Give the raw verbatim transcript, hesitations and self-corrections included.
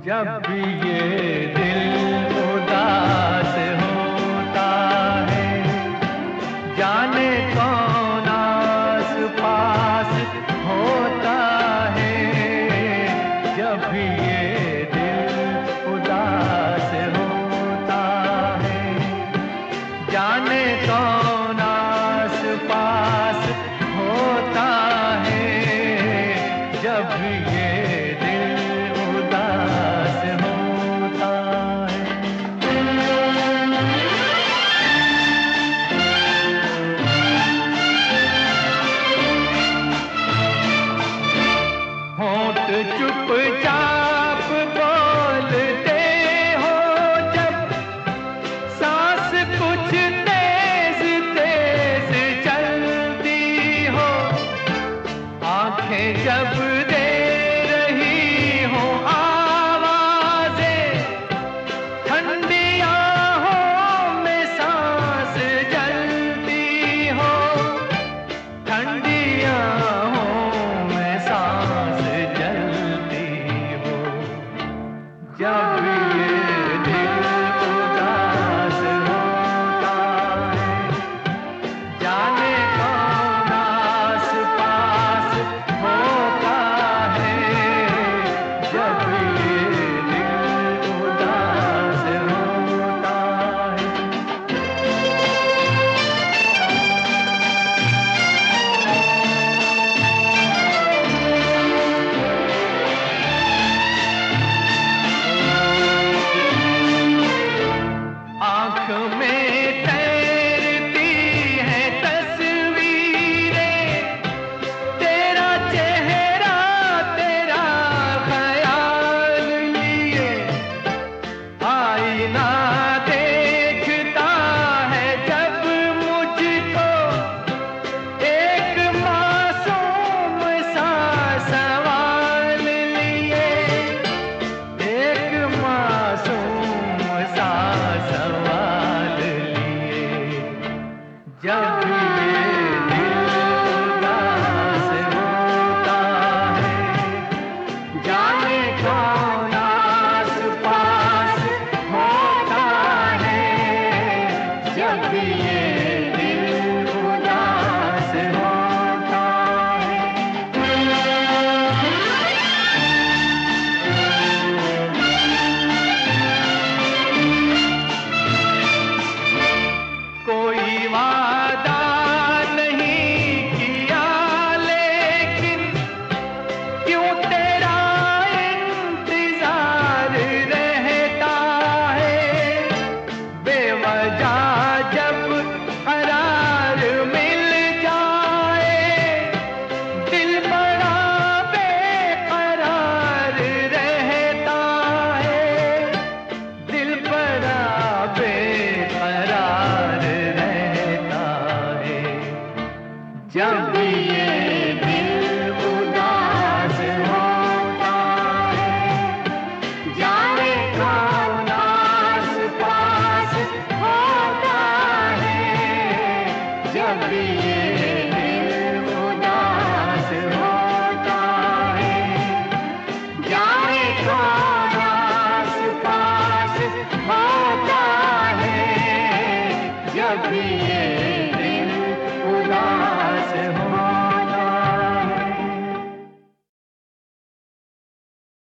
जब भी ये दिल उदास होता है, जाने कौन आस पास होता है। जब भी ये दिल उदास होता है, जाने कौन आस पास होता है। जब भी ये चुपचाप बोलते हो जब, सांस कुछ तेज तेज चलती हो, आंखें जब दे रही हो आवाज़ें, ठंडी आहों में सांस जलती हो, ठंडी आहों में सांस जब ये दिल उदास होता है, जाने कौन आस पास होता है। जब ये दिल उदास होता है। आँख में तैरती है तस्वीरें, तेरा चेहरा तेरा ख्याल लिए, आईना देखता है जब मुझको, एक मासूम सा सवाल लिए, एक मासूम सा सवाल लिए। जब ये दिल उदास होता है, जाने कौन आस पास होता है। जब ये दिल उदास होता है। कोई वादा नहीं किया लेकिन क्यों तेरा इंतजार रहता है। बेवजह जब करार मिल जाए, दिल बड़ा बेकरार रहता है, दिल बड़ा बेकरार रहता है। जब ये दिल उदास होता है, जाने कौन आस पास होता है। जब ये दिल उदास होता है, जाने कौन आस पास होता है। जब ये